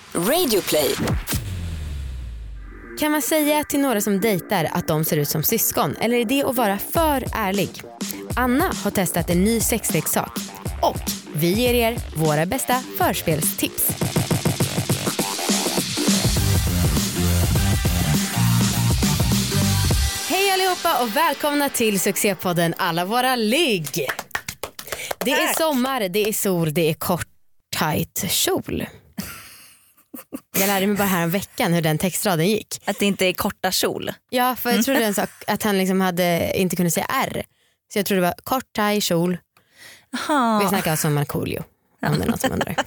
Radioplay. Kan man säga till några som dejtar att de ser ut som syskon? Eller är det att vara för ärlig? Anna har testat en ny sexleksak. Och vi ger er våra bästa förspelstips. Hej allihopa och välkomna till succépodden Alla våra ligg. Det är sommar, det är sol, det är kort, tight kjol. Jag lärde mig bara här en veckan hur den textraden gick. Att det inte är korta kjol. Ja, för jag trodde en sak att han liksom inte kunde säga R. Så jag trodde det var kort, tight kjol. Aha. Vi snackar som Markoolio. Om det är något som undrar.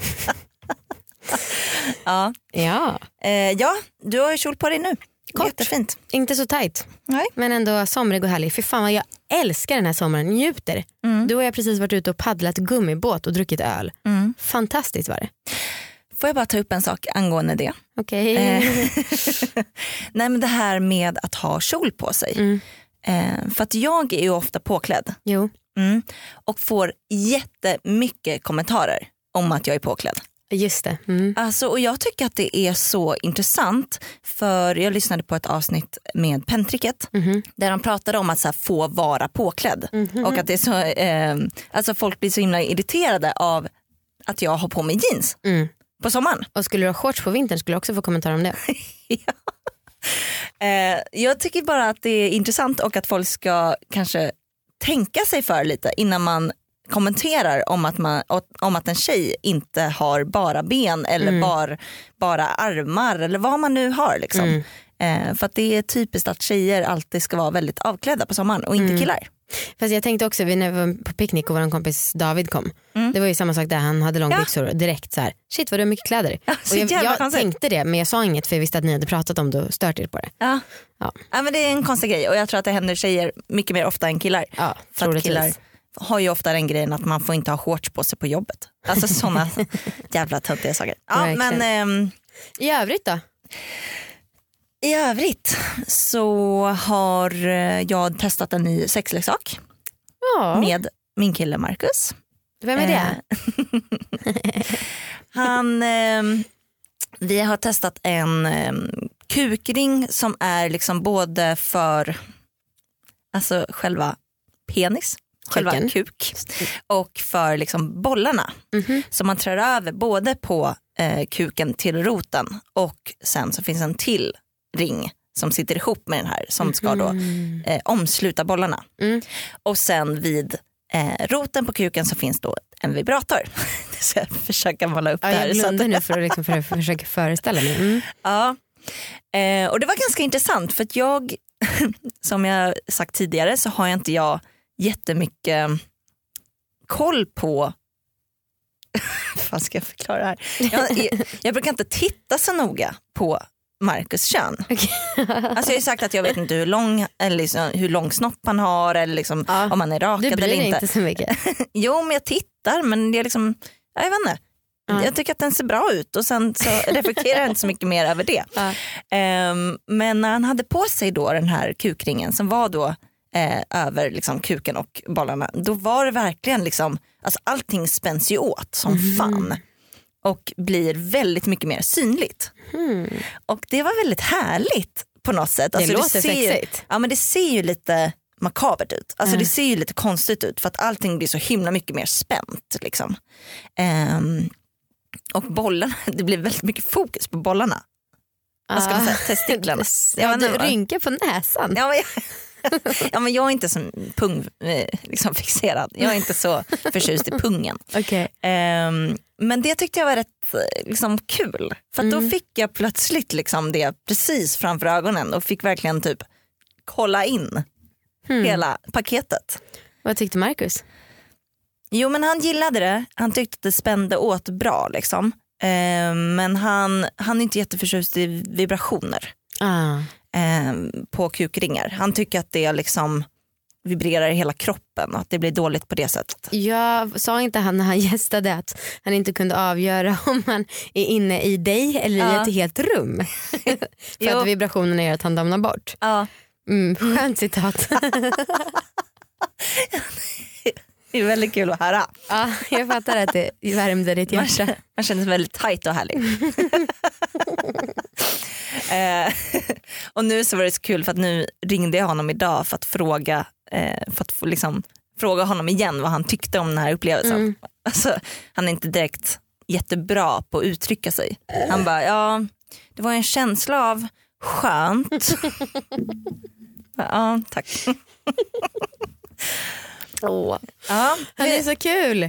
Ja. Ja. Ja, du har ju kjol på dig nu. Kort. Jättefint. Inte så tight. Nej. Men ändå somrig och härlig. För fan vad jag älskar den här sommaren. Njuter. Du och jag precis varit ute och paddlat gummibåt och druckit öl. Fantastiskt var det. Får jag bara ta upp en sak angående det? Okej. Nej, men det här med att ha kjol på sig. För att jag är ju ofta påklädd. Jo. Och får jättemycket kommentarer om att jag är påklädd. Just det. Alltså, och jag tycker att det är så intressant. För jag lyssnade på ett avsnitt med Pentricket. Där de pratade om att så här, få vara påklädd. Och att det är så, alltså folk blir så himla irriterade av att jag har på mig jeans på sommaren. Och skulle du ha shorts på vintern skulle du också få kommentarer om det. Ja. Jag tycker bara att det är intressant och att folk ska kanske tänka sig för lite innan man kommenterar om att en tjej inte har bara ben eller bara armar eller vad man nu har liksom. För att det är typiskt att tjejer alltid ska vara väldigt avklädda på sommaren och inte killar. Fast jag tänkte också, när vi var på picknick och vår kompis David kom. Det var ju samma sak där, han hade långbyxor och direkt så här, shit vad du har mycket kläder. Och jag tänkte det, men jag sa inget för jag visste att ni hade pratat om det och stört er på det. Ja, men det är en konstig grej och jag tror att det händer tjejer mycket mer ofta än killar. Ja, för att killar har ju ofta den grejen att man får inte ha shorts på sig på jobbet. Alltså sådana jävla töntiga saker. Ja, men i övrigt då? I övrigt så har jag testat en ny sexleksak med min kille Marcus. Vem är det? Vi har testat en kukring som är liksom både för alltså själva penis, själva kuk och för liksom bollarna. Så man trär över både på kuken till roten och sen så finns en till ring som sitter ihop med den här som ska då omsluta bollarna. Och sen vid roten på kuken så finns då en vibrator. Så jag försöker måla upp det här. Jag blundar nu för att försöka föreställa mig. Ja. Och det var ganska intressant för att jag, som jag sagt tidigare, så har inte jag jättemycket koll på vad ska jag förklara det här? Jag brukar inte titta så noga på Marcus kön. Alltså jag har ju sagt att jag vet inte hur lång eller liksom, hur lång snopp han har eller liksom, om han är rakad eller inte. Du bryr dig inte så mycket. Jo, men jag tittar, men det är liksom, jag vet inte. Jag tycker att den ser bra ut och sen så reflekterar jag inte så mycket mer över det. Men när han hade på sig då den här kukringen som var då över liksom kuken och bollarna, då var det verkligen liksom, alltså allting spänns ju åt som fan och blir väldigt mycket mer synligt. Och det var väldigt härligt på något sätt. Alltså, det låter sexigt. Ja, men det ser ju lite makabert ut. Alltså det ser ju lite konstigt ut för att allting blir så himla mycket mer spänt liksom. Och bollarna, det blir väldigt mycket fokus på bollarna. Vad ska man säga? Testiklarna. Du rynkar på näsan. Ja, men jag är inte så liksom fixerad. Jag är inte så förtjust i pungen. Okay. Men det tyckte jag var rätt liksom, kul. För att då fick jag plötsligt liksom, det precis framför ögonen och fick verkligen typ kolla in hela paketet. Vad tyckte Marcus? Jo, men han gillade det. Han tyckte att det spände åt bra liksom. Men han är inte jätteförtjust i vibrationer på kukringar. Han tycker att det liksom vibrerar i hela kroppen och att det blir dåligt på det sättet. Jag sa inte han när han gästade att han inte kunde avgöra om han är inne i dig eller i ett helt rum. För att vibrationerna gör att han damnar bort. Skönt citat. Det är väldigt kul att höra. Ja, jag fattar att det värmde ditt hjärta. Man känner sig väldigt tajt och härlig. Och nu så var det så kul för att nu ringde jag honom idag för att fråga fråga honom igen vad han tyckte om den här upplevelsen. Alltså, han är inte direkt jättebra på att uttrycka sig. Han bara, ja, det var en känsla av skönt. Ja, tack. Ja, han är så kul.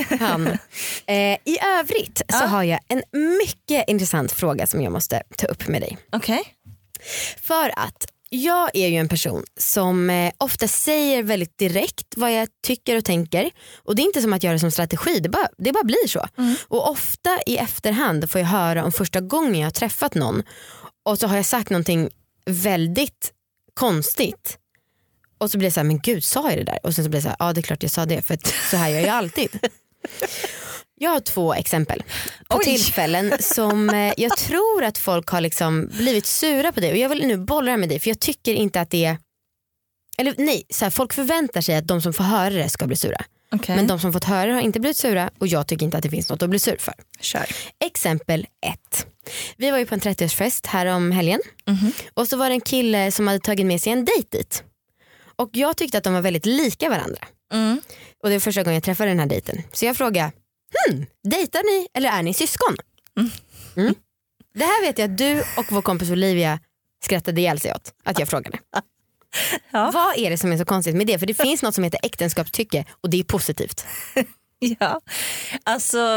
I övrigt så har jag en mycket intressant fråga som jag måste ta upp med dig. Okej. För att jag är ju en person som ofta säger väldigt direkt vad jag tycker och tänker. Och det är inte som att göra det som strategi, det bara blir så. Och ofta i efterhand får jag höra om första gången jag har träffat någon och så har jag sagt någonting väldigt konstigt. Och så blir det så här, men gud, sa jag det där? Och sen så blir det så här, ja det är klart jag sa det, för att så här gör jag alltid. Jag har 2 exempel på tillfällen som jag tror att folk har liksom blivit sura på det. Och jag vill nu bolla det med dig, för jag tycker inte att det är... Eller nej, så här, folk förväntar sig att de som får höra det ska bli sura. Okay. Men de som fått höra det har inte blivit sura, och jag tycker inte att det finns något att bli sur för. Kör. Exempel 1. Vi var ju på en 30-årsfest här om helgen. Och så var det en kille som hade tagit med sig en dejt dit. Och jag tyckte att de var väldigt lika varandra. Och det var första gången jag träffade den här dejten. Så jag frågade, dejtar ni eller är ni syskon? Det här vet jag att du och vår kompis Olivia skrattade ihjäl sig åt att jag frågade. Ja. Vad är det som är så konstigt med det? För det finns något som heter äktenskapstycke, och det är positivt. Ja, alltså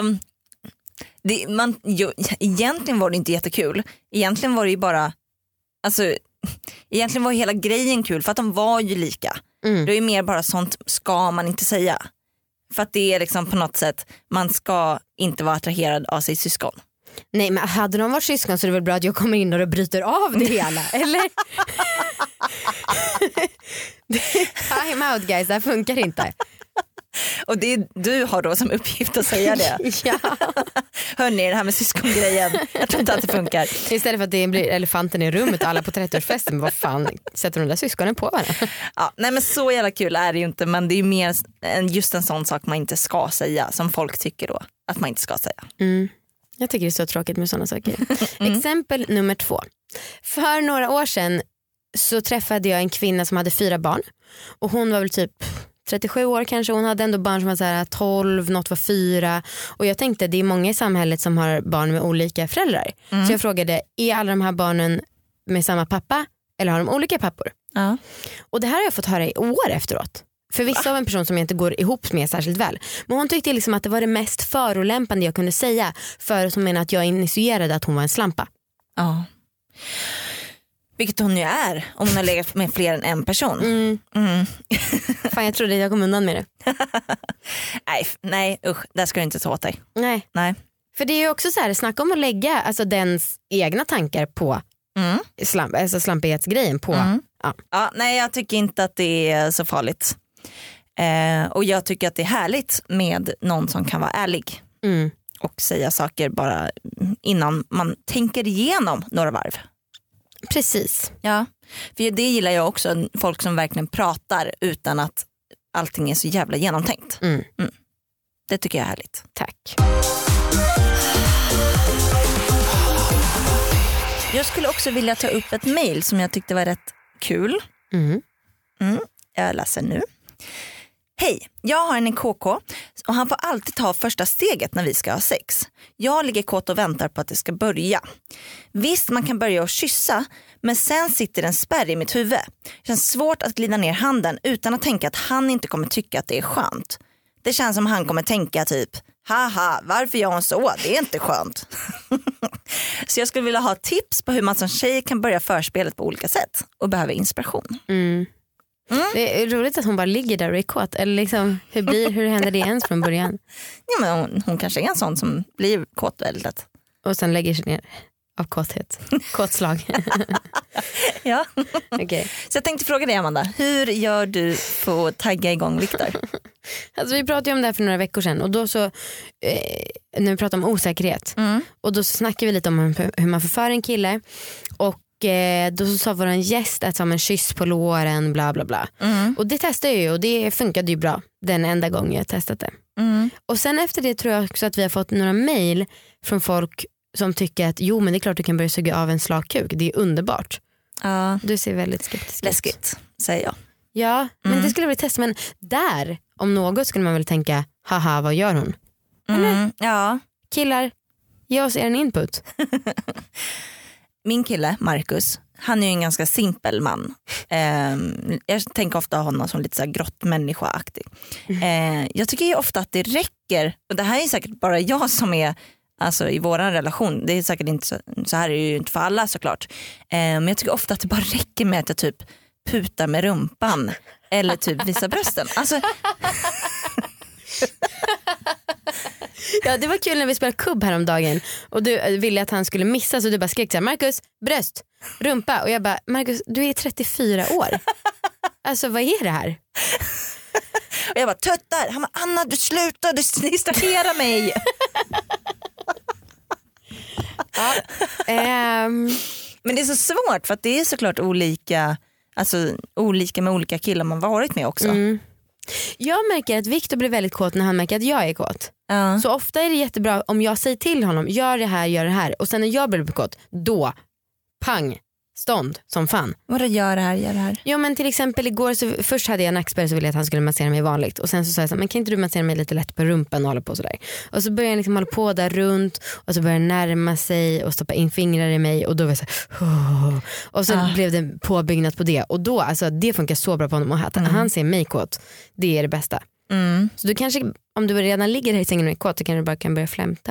egentligen var det inte jättekul. Egentligen var det ju bara, alltså egentligen var hela grejen kul för att de var ju lika. Det är ju mer bara sånt ska man inte säga. För att det är liksom på något sätt, man ska inte vara attraherad av sig syskon. Nej, men hade de varit syskon så är det väl bra att jag kommer in och bryter av det hela, eller? Time out guys, det här funkar inte. Och det du har då som uppgift att säga det. Ja. Hörrni, det här med syskongrejen, jag tror inte att det funkar. Istället för att det blir elefanten i rummet och alla på 30-årsfesten, men vad fan sätter de där syskonen på varandra? Ja, nej men så jävla kul är det ju inte, men det är ju mer just en sån sak man inte ska säga, som folk tycker då att man inte ska säga. Jag tycker det är så tråkigt med sådana saker. Exempel nummer 2. För några år sedan så träffade jag en kvinna som hade 4 barn. Och hon var väl typ 37 år kanske. Hon hade ändå barn som var så här 12, något var 4. Och jag tänkte, det är många i samhället som har barn med olika föräldrar. Så jag frågade, är alla de här barnen med samma pappa eller har de olika pappor? Och det här har jag fått höra i år efteråt. För vissa av en person som jag inte går ihop med särskilt väl. Men hon tyckte liksom att det var det mest förolämpande jag kunde säga. För att hon menar att jag initierade att hon var en slampa. Ja. Vilket hon ju är, om hon har legat med fler än en person. Fan, jag trodde jag kom undan med det. nej usch, där ska du inte ta åt dig. Nej. För det är ju också så här, snacka om att lägga alltså dens egna tankar på slampighetsgrejen på. Ja, nej, jag tycker inte att det är så farligt. Och jag tycker att det är härligt med någon som kan vara ärlig. Och säga saker bara innan man tänker igenom några varv. Precis. Ja, för det gillar jag också, folk som verkligen pratar utan att allting är så jävla genomtänkt. Det tycker jag är härligt. Tack. Jag skulle också vilja ta upp ett mejl som jag tyckte var rätt kul. Jag läser nu. Hej, jag har en KK och han får alltid ta första steget när vi ska ha sex. Jag ligger kåt och väntar på att det ska börja. Visst, man kan börja och kyssa, men sen sitter en spärr i mitt huvud. Det känns svårt att glida ner handen utan att tänka att han inte kommer tycka att det är skönt. Det känns som han kommer tänka typ, haha, varför gör hon så? Det är inte skönt. Så jag skulle vilja ha tips på hur man som tjej kan börja förspelet på olika sätt och behöver inspiration. Det är roligt att hon bara ligger där och är kåt. Eller liksom, hur händer det ens från början? Ja, men hon kanske är en sån som blir kåt väldigt lätt. Och sen lägger sig ner av kåthet. Kåtslag. Ja. Okay. Så jag tänkte fråga dig, Amanda, hur gör du för att tagga igång Viktor? Alltså, vi pratade ju om det här för några veckor sedan. Och då så, när vi pratade om osäkerhet. Och då så snackade vi lite om hur man förför en kille. Och då så sa våran gäst att som en kyss på låren bla bla bla. Och det testade jag ju och det funkade ju bra den enda gången jag testat det. Och sen efter det tror jag också att vi har fått några mejl från folk som tycker att jo men det är klart du kan börja suga av en slak kuk, det är underbart. Du ser väldigt skeptisk ut. Läskigt säger jag. Ja men det skulle jag vilja testa, men där om något skulle man väl tänka haha vad gör hon? Eller? Ja. Killar, ge oss er en input. Min kille Marcus, han är ju en ganska simpel man. Jag tänker ofta honom som lite så här grottmänniska-aktig. Jag tycker ju ofta att det räcker, och det här är säkert bara jag som är alltså i våran relation, det är säkert inte så här är det ju inte för alla såklart. Men jag tycker ofta att det bara räcker med att jag typ putar med rumpan eller typ visar brösten. Alltså ja, det var kul när vi spelade kubb häromdagen och du ville att han skulle missa, så du bara skrek så här: Marcus, bröst, rumpa. Och jag bara, Marcus, du är 34 år. Alltså vad är det här? Och jag bara, tuttar. Han bara, Anna du slutar, du distraherar mig. Men det är så svårt för att det är såklart olika, alltså olika med olika killar man varit med också. Jag märker att Victor blir väldigt kåt när han märker att jag är kåt. Så ofta är det jättebra om jag säger till honom, gör det här. Och sen när jag blir kåt, då pang, stånd som fan. Vadå gör det här? Jo men till exempel igår så först hade jag nackspärr så ville jag att han skulle massera mig vanligt. Och sen så sa jag så här, men kan inte du massera mig lite lätt på rumpan och hålla på sådär. Och så började jag liksom hålla på där runt och så började jag närma sig och stoppa in fingrar i mig och då var jag så här, och så blev det påbyggnat på det. Och då, alltså det funkar så bra på honom och att han ser mig kåt, det är det bästa. Så du kanske, om du redan ligger här i sängen och är kåt så kan du bara börja flämta.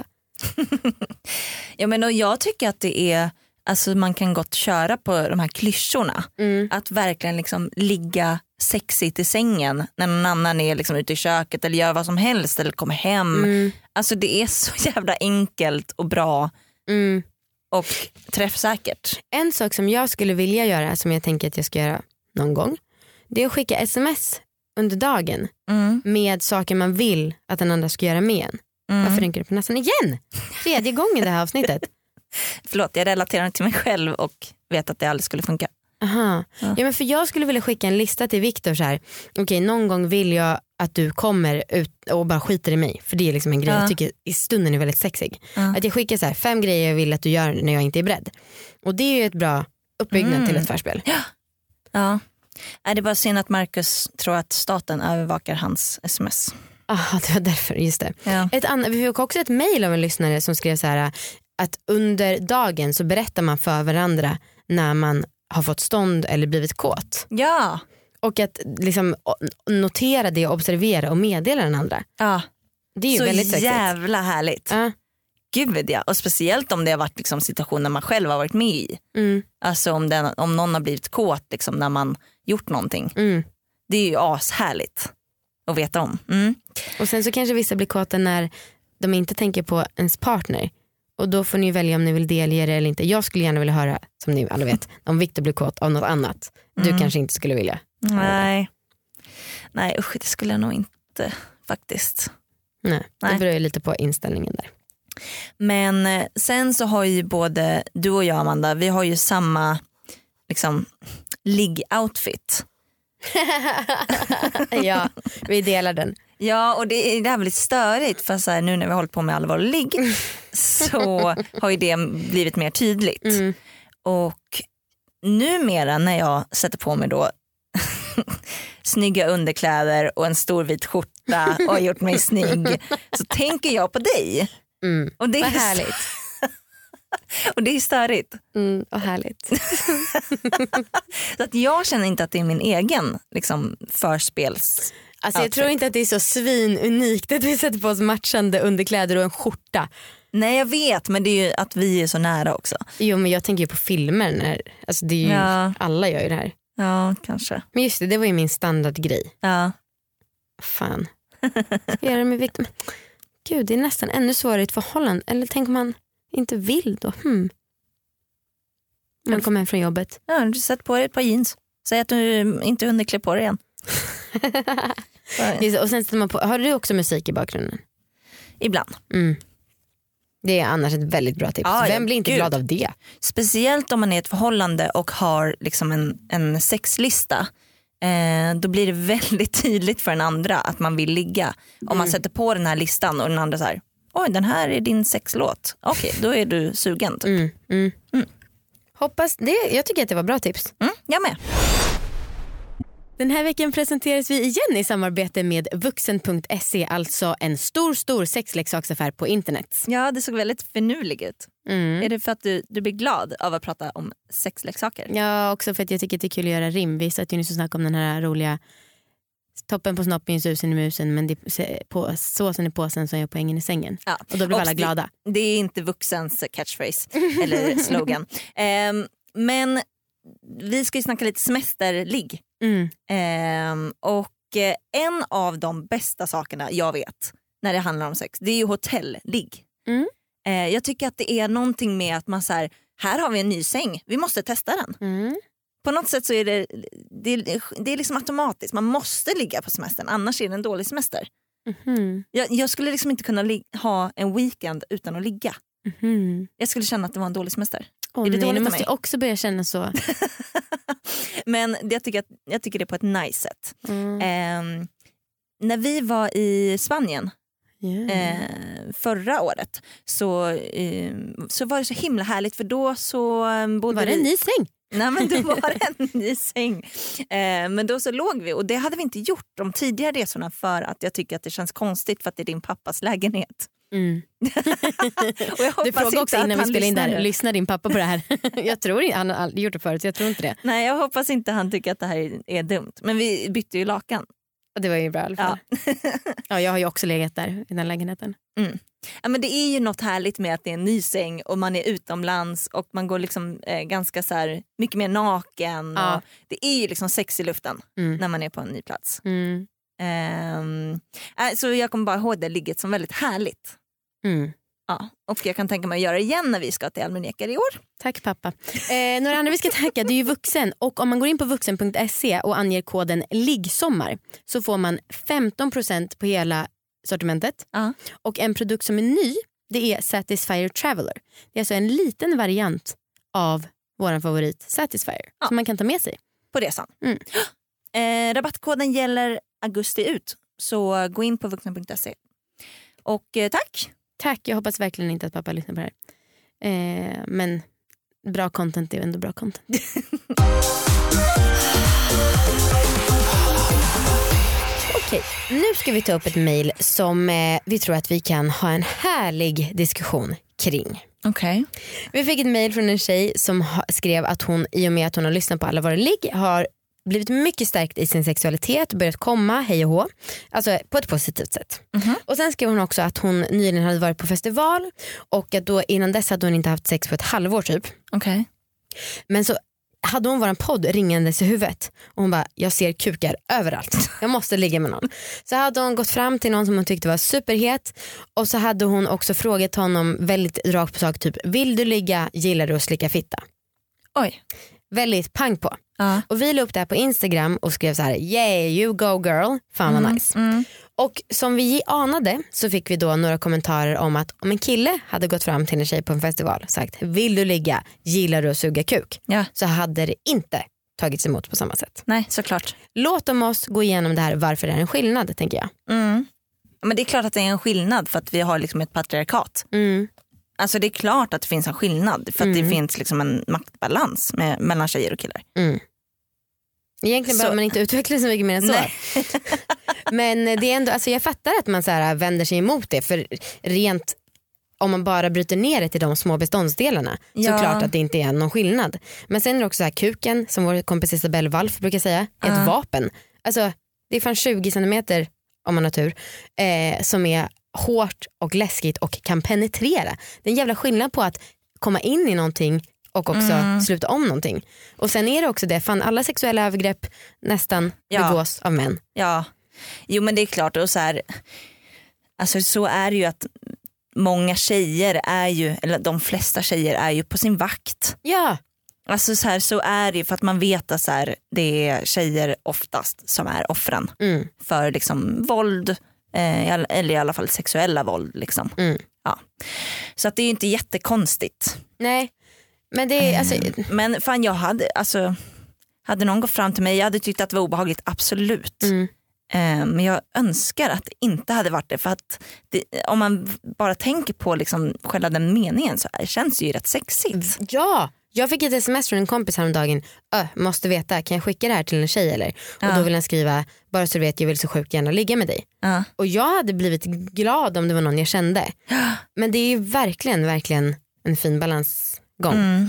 Ja men och jag tycker att det är, alltså man kan gott köra på de här klyschorna. Att verkligen liksom ligga sexigt i sängen när någon annan är liksom ute i köket eller gör vad som helst eller kommer hem. Alltså det är så jävla enkelt och bra och träffsäkert. En sak som jag skulle vilja göra, som jag tänker att jag ska göra någon gång, det är att skicka sms under dagen med saker man vill att den andra ska göra med en. Varför rynkar du på nästan igen? 3:e gången det här avsnittet. Förlåt, jag relaterar till mig själv och vet att det aldrig skulle funka. Aha. Ja men för jag skulle vilja skicka en lista till Victor så här. Okej, någon gång vill jag att du kommer ut och bara skiter i mig. För det är liksom en grej jag tycker i stunden är väldigt sexig. Att jag skickar så här 5 grejer jag vill att du gör när jag inte är beredd. Och det är ju ett bra uppbyggnad till ett förspel. Ja. Är det bara synd att Marcus tror att staten övervakar hans sms. Det var därför, just det. Ja. Vi fick också ett mejl av en lyssnare som skrev så här att under dagen så berättar man för varandra när man har fått stånd eller blivit kåt. Ja. Och att liksom notera det, observera och meddela den andra. Ja. Det är ju så väldigt sexigt. jävla härligt. Gud ja. Och speciellt om det har varit liksom situationer man själv har varit med i. Alltså om någon har blivit kåt liksom, när man gjort någonting. Det är ju ashärligt att veta om. Och sen så kanske vissa blir kåta när de inte tänker på ens partner. Och då får ni välja om ni vill delge det eller inte. Jag skulle gärna vilja höra, som ni alla vet, om Victor blir kåt av något annat. Du kanske inte skulle vilja. Nej usch, det skulle jag nog inte faktiskt. Nej. Det beror ju lite på inställningen där. Men sen så har ju både du och jag, Amanda, vi har ju samma liksom ligg-outfit. Ja, vi delar den. Ja, och det är väldigt störigt för så här, nu när vi håller på med allvarlig ligg så har ju det blivit mer tydligt. Och numera när jag sätter på mig då snygga underkläder och en stor vit skjorta och har gjort mig snygg, så tänker jag på dig. Och det är härligt. Och det är störigt. Och härligt. Så att jag känner inte att det är min egen liksom, förspels. Alltså jag tror inte att det är så svinunikt att vi sätter på oss matchande underkläder och en skjorta. Nej jag vet, men det är ju att vi är så nära också. Jo men jag tänker ju på filmer när, alltså det är ju, alla gör ju det här. Ja kanske. Men just det var ju min standardgrej. Ja. Fan. Ska jag göra det med Victor? Gud, det är nästan ännu svårare i ett förhållande. Eller tänk om man inte vill då? Man kommer hem från jobbet. Ja, du sätter på dig ett par jeans. Säg att du inte hunnit klä på dig igen. Och sen sätter man på, har du också musik i bakgrunden? Ibland. Det är annars ett väldigt bra tips. Vem blir inte glad av det? Speciellt om man är i ett förhållande och har liksom en sexlista. Då blir det väldigt tydligt för den andra att man vill ligga. Om man sätter på den här listan och den andra så här: oj, den här är din sexlåt. Okej, då är du sugen typ. Hoppas det. Jag tycker att det var bra tips. Jag med. Den här veckan presenteras vi igen i samarbete med vuxen.se, alltså en stor sexleksaksaffär på internet. Ja, det såg väldigt finurlig ut. Är det för att du blir glad av att prata om sexleksaker? Ja, också för att jag tycker att det är kul att göra rim. Vi satt ju nyss och snackade om den här roliga toppen på snoppen, susen i musen, men det är på såsen i påsen som gör poängen i sängen. Ja. Och då blir alla glada. Det är inte vuxens catchphrase eller slogan. Men vi ska ju snacka lite semesterligg. Och en av de bästa sakerna jag vet när det handlar om sex, det är ju hotellligg. Jag tycker att det är någonting med att man så här har vi en ny säng, vi måste testa den. På något sätt så är det är liksom automatiskt, man måste ligga på semestern, annars är det en dålig semester. Jag skulle liksom inte kunna ha en weekend utan att ligga. Jag skulle känna att det var en dålig semester. Du måste också börja känna så. Men jag tycker det är på ett nice sätt. När vi var i Spanien förra året så var det så himla härligt, för då så bodde var det en ny säng? Nej, men då var det en ny säng. Men då så låg vi, och det hade vi inte gjort de tidigare resorna för att jag tycker att det känns konstigt för att det är din pappas lägenhet. Och jag du frågade också innan vi spelade in där, lyssnar din pappa på det här? Jag tror inte, han har aldrig gjort det förut, så jag tror inte det. Nej, jag hoppas inte han tycker att det här är dumt. Men vi bytte ju lakan. Och det var ju bra i alla fall. Ja, jag har ju också legat där i den lägenheten. Ja, men det är ju något härligt med att det är en ny säng och man är utomlands och man går liksom ganska så här mycket mer naken. Och det är ju liksom sex i luften när man är på en ny plats. Så jag kommer bara ihåg det ligget som väldigt härligt. Ja, och jag kan tänka mig att göra det igen när vi ska till Almunekar i år. Tack pappa. Några andra vi ska tacka, det är ju Vuxen. Och om man går in på vuxen.se och anger koden liggsommar så får man 15% på hela sortimentet. Och en produkt som är ny, det är Satisfyer Traveler. Det är alltså en liten variant av våran favorit Satisfyer som man kan ta med sig på resan. Rabattkoden gäller augusti ut, så gå in på vuxen.se. Och Tack, jag hoppas verkligen inte att pappa lyssnar på det här. Men bra content är ändå bra content. Okej, nu ska vi ta upp ett mejl som vi tror att vi kan ha en härlig diskussion kring. Okay. Vi fick ett mejl från en tjej som skrev att hon, i och med att hon har lyssnat på Alla våra ligg, har blivit mycket stärkt i sin sexualitet, börjat komma hej och hå, alltså på ett positivt sätt. Och sen skrev hon också att hon nyligen hade varit på festival och att då innan dess hade hon inte haft sex på ett halvår typ. Okay. Men så hade hon våran podd ringandes i huvudet och hon bara, jag ser kukar överallt, jag måste ligga med någon. Så hade hon gått fram till någon som hon tyckte var superhet och så hade hon också frågat honom väldigt rakt på sak, typ, vill du ligga, gillar du att slicka fitta? Oj. Väldigt pang på. Och vi la upp det här på Instagram och skrev så här: yeah, you go girl, fan vad nice. Och som vi anade så fick vi då några kommentarer om att om en kille hade gått fram till en tjej på en festival och sagt, vill du ligga, gillar du att suga kuk? Så hade det inte tagits emot på samma sätt. Nej, såklart. Låt oss gå igenom det här, varför det är en skillnad, tänker jag. Men det är klart att det är en skillnad för att vi har liksom ett patriarkat. Alltså det är klart att det finns en skillnad för att det finns liksom en maktbalans mellan tjejer och killar. Egentligen behöver man inte utveckla så mycket mer än så. Men det är ändå, alltså jag fattar att man så här vänder sig emot det, för rent om man bara bryter ner det till de små beståndsdelarna så klart att det inte är någon skillnad. Men sen är det också så här, kuken, som vår kompis Isabelle Walf brukar säga, är ett vapen. Alltså det är fan 20 centimeter om man har tur, som är hårt och läskigt och kan penetrera. Det är en jävla skillnad på att komma in i någonting och också sluta om någonting. Och sen är det också det, fan alla sexuella övergrepp nästan begås av män. Ja, jo men det är klart, och så här, alltså så är det ju att många tjejer är ju, eller de flesta tjejer är ju på sin vakt. Ja. Alltså så här, så är det ju, för att man vet att så här, det är tjejer oftast som är offren för liksom våld, eller i alla fall sexuella våld liksom. Ja. Så att det är ju inte jättekonstigt. Nej, men det är alltså... Men fan hade någon gått fram till mig, jag hade tyckt att det var obehagligt, absolut. Men jag önskar att det inte hade varit det, för att om man bara tänker på liksom själva den meningen så känns det ju rätt sexigt. Ja, jag fick ett sms från en kompis häromdagen. Måste veta, kan jag skicka det här till en tjej eller? Och då vill han skriva, bara så du vet, jag vill så sjukt gärna ligga med dig. Och jag hade blivit glad om det var någon jag kände. Men det är ju verkligen en fin balansgång.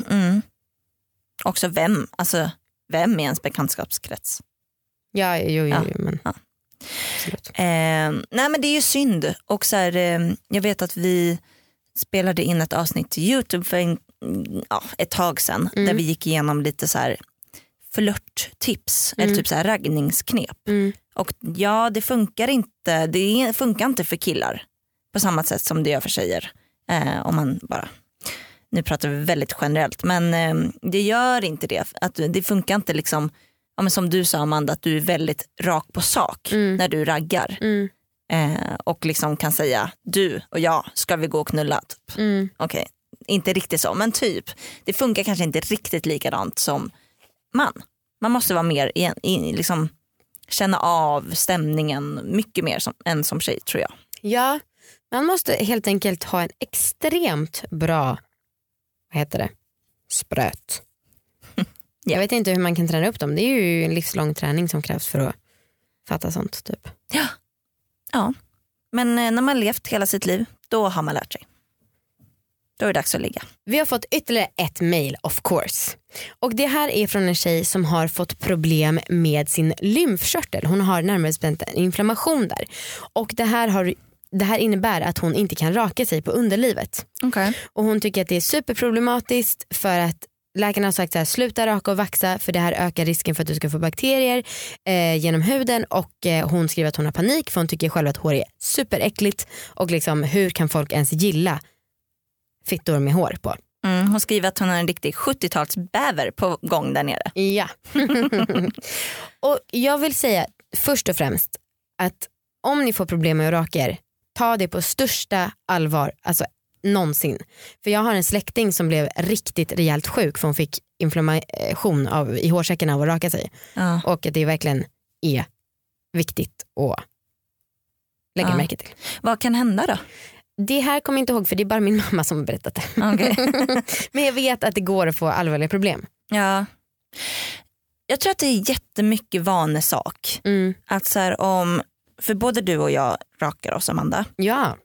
Också vem är ens bekantskapskrets? Ja, jo, men absolut. Nej, men det är ju synd. Och så här, jag vet att vi spelade in ett avsnitt till YouTube för ett tag sedan, där vi gick igenom lite så här flörttips eller typ så här raggningsknep. Och ja, det funkar inte för killar på samma sätt som det gör för tjejer. Om man bara, nu pratar vi väldigt generellt, men det gör inte det. Att det funkar inte liksom, men som du sa Amanda, att du är väldigt rak på sak när du raggar. Och liksom kan säga, du och jag, ska vi gå och knulla? Typ. Okej, inte riktigt så, men typ. Det funkar kanske inte riktigt likadant som man måste vara mer liksom känna av stämningen mycket mer än som tjej, tror jag. Ja, man måste helt enkelt ha en extremt bra, vad heter det, spröt. Jag vet inte hur man kan träna upp dem. Det är ju en livslång träning som krävs för att fatta sånt typ. Ja. Men när man levt hela sitt liv, då har man lärt sig. Då är det dags att ligga. Vi har fått ytterligare ett mail, of course. Och det här är från en tjej som har fått problem med sin lymfkörtel. Hon har närmare bestämt en inflammation där. Och det här innebär att hon inte kan raka sig på underlivet. Okay. Och hon tycker att det är superproblematiskt för att läkarna har sagt så här, sluta raka och vaxa för det här ökar risken för att du ska få bakterier genom huden. Och hon skriver att hon har panik för hon tycker själv att hår är superäckligt. Och liksom, hur kan folk ens gilla fittor med hår på? Hon skriver att hon har en riktig 70-talsbäver på gång där nere. Ja. Och jag vill säga först och främst att om ni får problem med att raka er, ta det på största allvar, alltså någonsin. För jag har en släkting som blev riktigt rejält sjuk för hon fick inflammation i hårsäckarna av att raka sig. Och att det verkligen är viktigt att lägga märke till. Vad kan hända då? Det här kommer jag inte ihåg för det är bara min mamma som har berättat det. Okay. Men jag vet att det går att få allvarliga problem. Ja. Jag tror att det är jättemycket vanesak. Att så här, för både du och jag rakar oss, Amanda. Ja.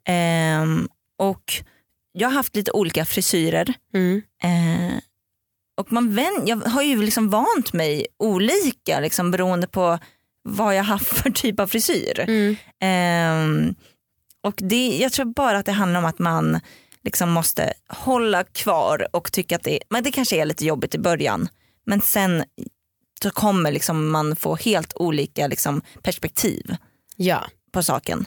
Och jag har haft lite olika frisyrer. Och jag har ju liksom vant mig olika liksom, beroende på vad jag har haft för typ av frisyr. Och jag tror bara att det handlar om att man liksom måste hålla kvar och tycka att men det kanske är lite jobbigt i början. Men sen så kommer liksom man få helt olika liksom perspektiv på saken.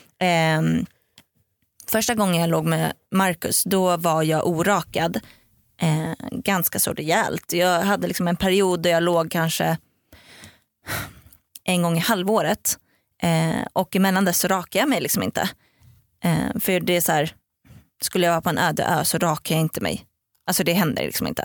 Första gången jag låg med Marcus, då var jag orakad ganska så rejält. Jag hade liksom en period där jag låg kanske en gång i halvåret. Och emellan dess så rakade jag mig liksom inte. För det är så här, skulle jag vara på en öde ö så rakar jag inte mig. Alltså det händer liksom inte.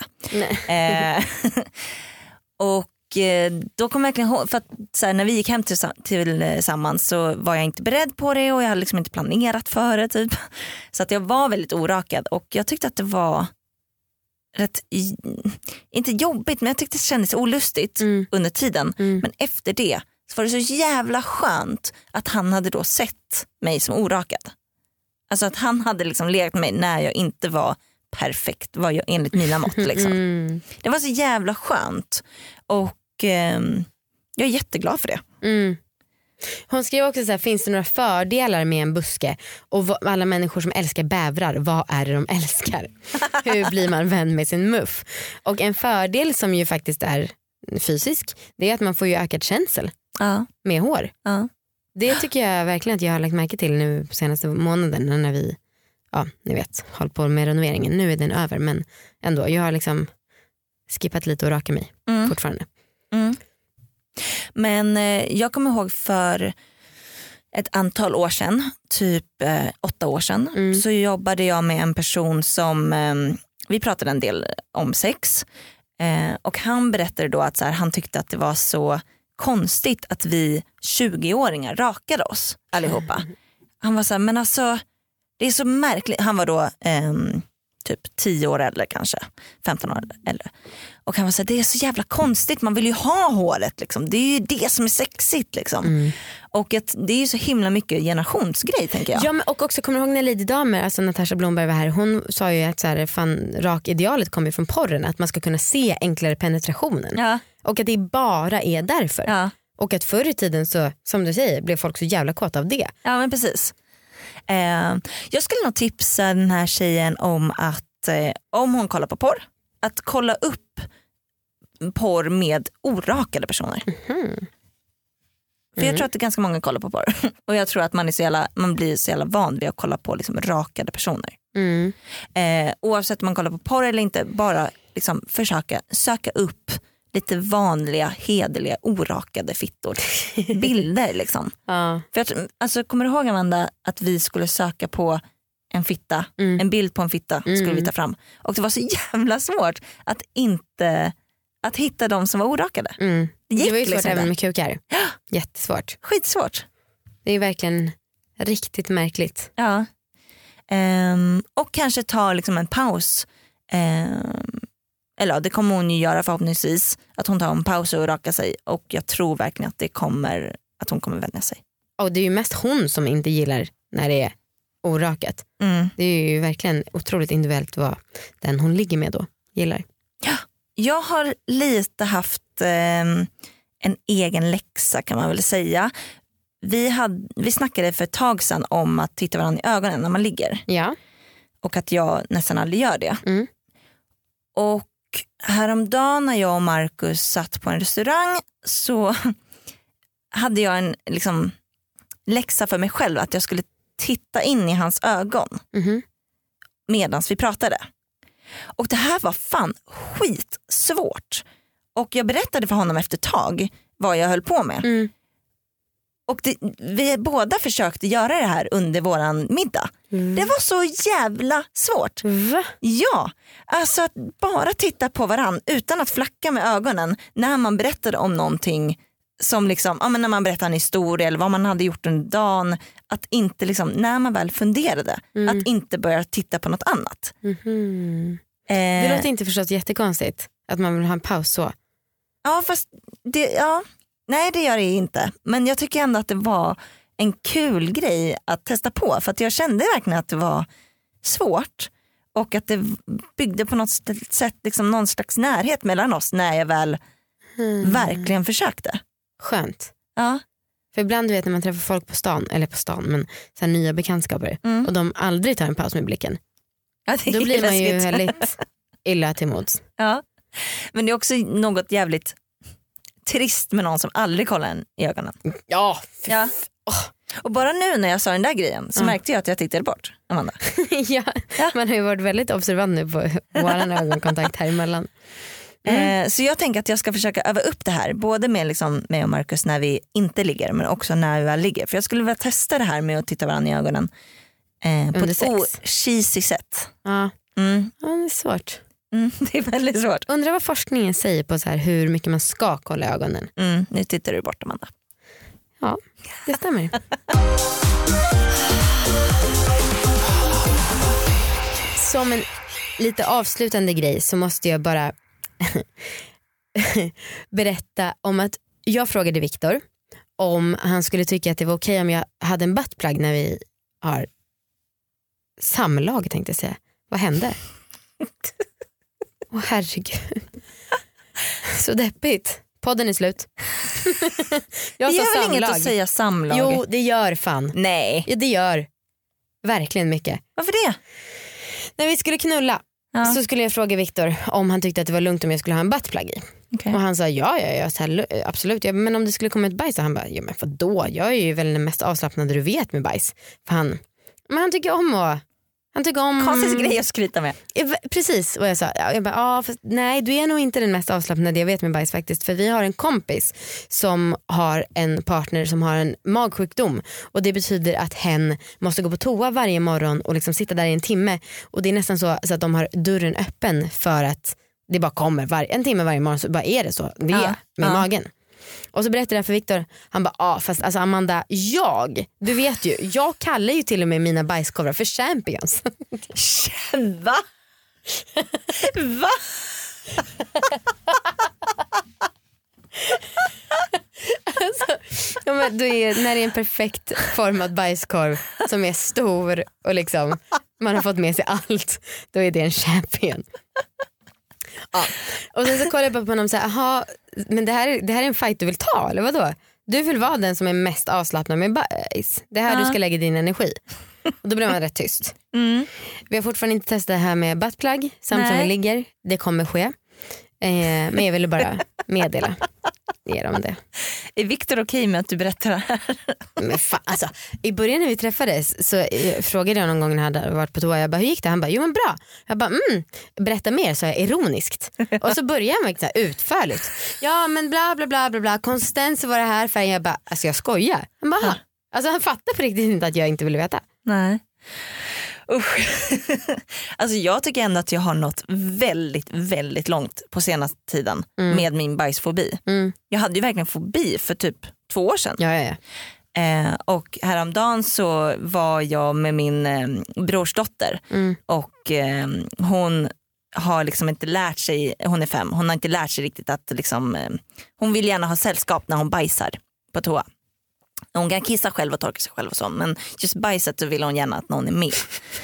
Och då kom jag verkligen ihåg, för att så här, när vi gick hem tillsammans så var jag inte beredd på det och jag hade liksom inte planerat för det typ. Så att jag var väldigt orakad och jag tyckte att det var rätt, inte jobbigt, men jag tyckte det kändes olustigt under tiden. Men efter det så var det så jävla skönt att han hade då sett mig som orakad. Alltså att han hade liksom legat med mig när jag inte var perfekt, var jag enligt mina mått liksom. Det var så jävla skönt och jag är jätteglad för det. Hon skrev också så här, finns det några fördelar med en buske och alla människor som älskar bävrar, vad är det de älskar? Hur blir man vän med sin muff? Och en fördel som ju faktiskt är fysisk, det är att man får ju ökad känsel med hår. Det tycker jag verkligen att jag har lagt märke till nu på senaste månaden när vi, ni vet, håller på med renoveringen. Nu är den över, men ändå, jag har liksom skippat lite och raka mig fortfarande. Men jag kommer ihåg för ett antal år sedan, typ 8 år sedan, så jobbade jag med en person som, vi pratade en del om sex, och han berättade då att så här, han tyckte att det var så konstigt att vi 20-åringar rakade oss allihopa. Han var så här, men alltså det är så märkligt. Han var då typ 10 år äldre, kanske 15 år äldre. Och han var så här, det är så jävla konstigt, man vill ju ha håret liksom. Det är ju det som är sexigt liksom. Och det är ju så himla mycket generationsgrej, tänker jag. Ja, men och också kommer du ihåg när Lady Damer, alltså Natasha Blomberg var här, hon sa ju att så här, rakidealet kommer från porren, att man ska kunna se enklare penetrationen. Ja. Och att det bara är därför. Ja. Och att förr i tiden så, som du säger, blev folk så jävla kåta av det. Ja, men precis. Jag skulle nog tipsa den här tjejen om att om hon kollar på porr, att kolla upp porr med orakade personer. För jag tror att det är ganska många kollar på porr. Och jag tror att man blir så jävla van vid att kolla på liksom rakade personer. Oavsett om man kollar på porr eller inte, bara liksom försöka söka upp lite vanliga, hederliga, orakade fittor. Bilder liksom. För att, alltså, kommer du ihåg, Amanda, att vi skulle söka på en fitta, en bild på en fitta skulle vi ta fram. Och det var så jävla svårt att hitta de som var orakade. Det var ju svårt även med kukar. Jättesvårt. Skitsvårt. Det är verkligen riktigt märkligt. Ja. Och kanske ta liksom en paus. Eller det kommer hon ju göra förhoppningsvis. Att hon tar en paus och rakar sig. Och jag tror verkligen att hon kommer vänja sig. Och det är ju mest hon som inte gillar när det är orakat. Det är ju verkligen otroligt individuellt vad den hon ligger med då gillar. Ja. Jag har lite haft en egen läxa, kan man väl säga. Vi snackade för ett tag sedan om att titta varandra i ögonen när man ligger. Ja. Och att jag nästan aldrig gör det. Och häromdagen när jag och Marcus satt på en restaurang så hade jag en liksom läxa för mig själv, att jag skulle titta in i hans ögon medan vi pratade. Och det här var fan skitsvårt. Och jag berättade för honom efter ett tag vad jag höll på med. Och vi båda försökte göra det här under våran middag. Det var så jävla svårt. Va? Ja, alltså att bara titta på varann utan att flacka med ögonen när man berättade om någonting som liksom, ja, men när man berättade en historia eller vad man hade gjort under dagen, att inte liksom, när man väl funderade, att inte börja titta på något annat. Det låter inte förstås jättekonstigt att man vill ha en paus så. Ja, fast nej, det gör det inte. Men jag tycker ändå att det var en kul grej att testa på, för att jag kände verkligen att det var svårt och att det byggde på något sätt liksom någon slags närhet mellan oss när jag väl verkligen försökte. Skönt. Ja. För ibland, du vet, när man träffar folk på stan, men så här nya bekantskaper, och de aldrig tar en paus med blicken. Ja, då blir man ju väldigt illa till mods. Ja. Men det är också något jävligt trist med någon som aldrig kollar en i ögonen. Ja. Och bara nu när jag sa den där grejen så märkte jag att jag tittade bort, Amanda. Ja, man har ju varit väldigt observant nu på våran ögonkontakt här emellan. Så jag tänker att jag ska försöka öva upp det här, både med liksom mig och Marcus när vi inte ligger, men också när vi väl ligger. För jag skulle vilja testa det här med att titta varandra i ögonen på ett cheesy sätt. Ja. Ja, det är svårt. Det är väldigt svårt. Undrar vad forskningen säger på så här, hur mycket man ska kolla ögonen. Nu tittar du bort, Amanda. Ja, det stämmer. Som en lite avslutande grej så måste jag bara berätta om att jag frågade Viktor om han skulle tycka att det var okej om jag hade en buttplug när vi har samlag, tänkte jag säga. Vad hände? Åh, herregud. Så deppigt. Podden är slut. Jag det sa gör väl samlag. inget att säga samlag? Jo, det gör fan. Nej. Ja, det gör verkligen mycket. Varför det? När vi skulle knulla så skulle jag fråga Viktor om han tyckte att det var lugnt om jag skulle ha en buttplug i. Okay. Och han sa ja så här, absolut. Ja, men om det skulle komma ett bajs, så han bara, ja men vadå? Jag är ju väl den mest avslappnade du vet med bajs. För han tycker om att Han tycker om... Konstigt grej att skryta med. Precis, och jag sa nej, du är nog inte den mest avslappnade jag vet med bajs faktiskt. För vi har en kompis som har en partner som har en magsjukdom. Och det betyder att hen måste gå på toa varje morgon och liksom sitta där i en timme. Och det är nästan så att de har dörren öppen för att det bara kommer en timme varje morgon, så bara är det så det är med magen. Och så berättade jag för Viktor, han bara fast alltså Amanda, du vet ju, jag kallar ju till och med mina bajskorvar för champions. Va? Va? Alltså, när det är en perfekt formad bajskorv som är stor och liksom man har fått med sig allt, då är det en champion. Ja. Och sen så kollade jag på honom och sa, jaha, men det här är en fight du vill ta, eller vadå? Du vill vara den som är mest avslappnad med bajs. Det här du ska lägga din energi. Och då blir man rätt tyst. Vi har fortfarande inte testat det här med buttplug samt som vi ligger. Det kommer ske. Men jag ville bara meddela er om det. Är Viktor okej med att du berättar det här? Men alltså, i början när vi träffades så frågade jag någon gång när jag hade varit på toa, jag bara, hur gick det? Han bara, jo men bra. Jag bara, berätta mer, så jag ironiskt. Och så började jag med utförligt. Ja men bla bla bla bla bla, konsistens var det här färgen. Jag bara, alltså jag skojar. Han bara, alltså han fattar på riktigt inte att jag inte ville veta. Nej. Usch. Alltså jag tycker ändå att jag har nått väldigt, väldigt långt på senaste tiden med min bajsfobi. Jag hade ju verkligen fobi för typ 2 år sedan. Ja. Och häromdagen så var jag med min brorsdotter och hon har liksom inte lärt sig, hon är 5, hon har inte lärt sig riktigt att liksom, hon vill gärna ha sällskap när hon bajsar på toa. Hon kan kissa själv och torka sig själv och så, men just bajset så vill hon gärna att någon är med.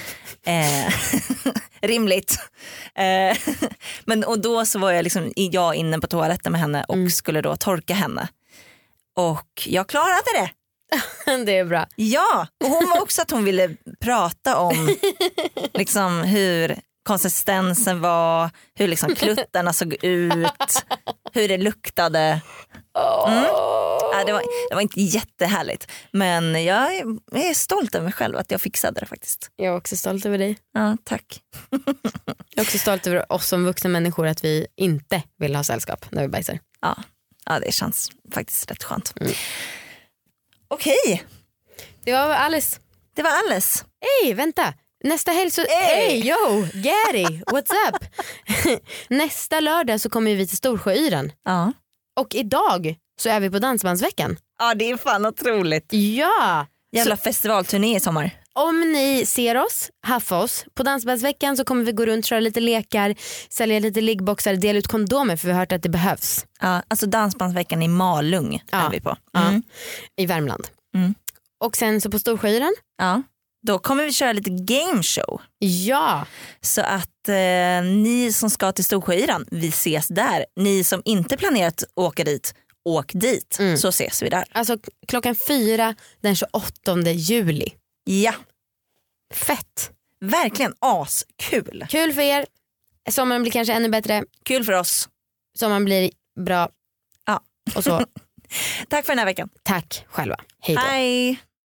Rimligt. Men och då så var jag inne på toaletten med henne och skulle då torka henne. Och jag klarade det. Det är bra. Ja, och hon var också att hon ville prata om liksom hur konsistensen var, hur liksom kluttarna såg ut, hur det luktade. Ja, det var inte jättehärligt, men jag är stolt över mig själv att jag fixade det faktiskt. Jag är också stolt över dig. Ja, tack. Jag är också stolt över oss som vuxna människor, att vi inte vill ha sällskap när vi bajsar. Ja, det känns faktiskt rätt skönt. Okej. Det var Alice. Hej, vänta. Nästa helg så... Hey, yo, Gary, what's up? Nästa lördag så kommer vi till Storsjöyran. Ja. Och idag så är vi på Dansbandsveckan. Ja, det är fan otroligt. Ja. Jävla festivalturné i sommar. Om ni ser oss, haffa oss. På Dansbandsveckan så kommer vi gå runt, köra lite lekar, sälja lite liggboxar, dela ut kondomer, för vi har hört att det behövs. Ja, alltså Dansbandsveckan i Malung är vi på. I Värmland. Och sen så på Storsjöyran. Ja. Då kommer vi köra lite gameshow. Ja. Så att ni som ska till Storsjöyran, vi ses där. Ni som inte planerat åka dit, åk dit. Så ses vi där. Alltså 4:00 den 28 juli. Ja. Fett. Verkligen askul. Kul för er. Sommaren blir kanske ännu bättre. Kul för oss. Sommaren blir bra. Ja. Och så. Tack för den här veckan. Tack själva. Hej då. Hej.